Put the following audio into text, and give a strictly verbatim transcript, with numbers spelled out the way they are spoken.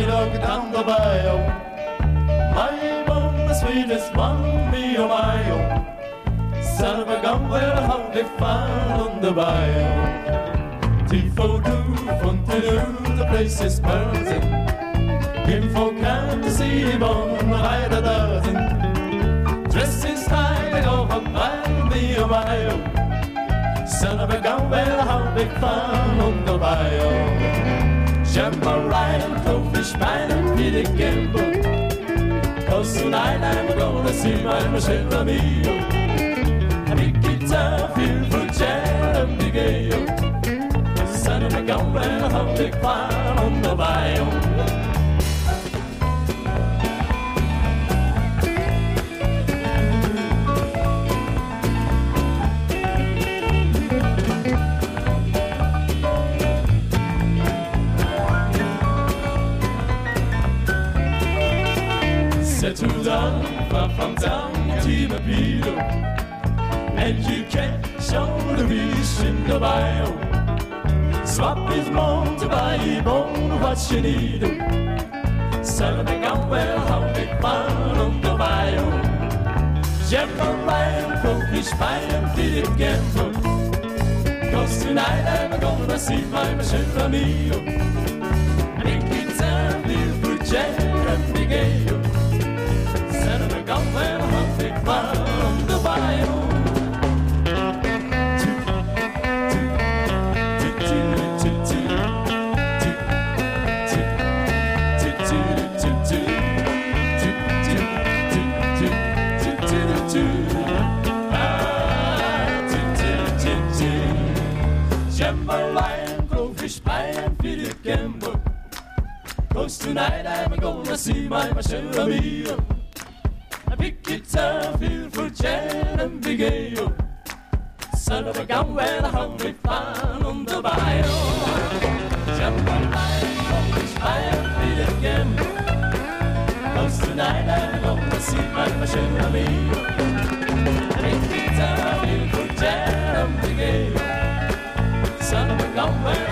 dog down the bayou. My bone, the sweetest one, me oh my oh. Son of a gun, well, how they found on the bayou. Tifo-doo, fun-to-doo, the place is buzzing. People come to see him on by the dozen. Dress is high, they go up by me oh my oh. Son of a gun, well, how they found on the bayou. Jambalaya and crawfish pie and Peter Gamble. 'Cause tonight I'm gonna see my Michelle Amigo. A big guitar feel for Jan and Big A-O. Son of a gun, well, how they found on the bayou. Settle down, far from down, to the pillow. And you can't show the fish in the bayou. Swap his bone to buy a bone, what you need. Son of a gun, well, how they found on the bayou. Jambalaya, crawfish pie and Peter Gamble. 'Cause tonight I'm gonna see my Michelle Amigo. Big guitar, little Jan and Big A-O. Son of a gun, well, how they found on the bayou. Jambalaya, crawfish pie and Peter Gamble. 'Cause tonight I'm gonna see my Michelle Amigo. A big guitar feel for Jan and Big A-O. Son of a gun, well, how they found on the bayou. Jambalaya, crawfish pie and Peter Gamble. 'Cause tonight I'm gonna see my Michelle Amigo. A big guitar feel for Jan and Big A-O. Son of a gun, well,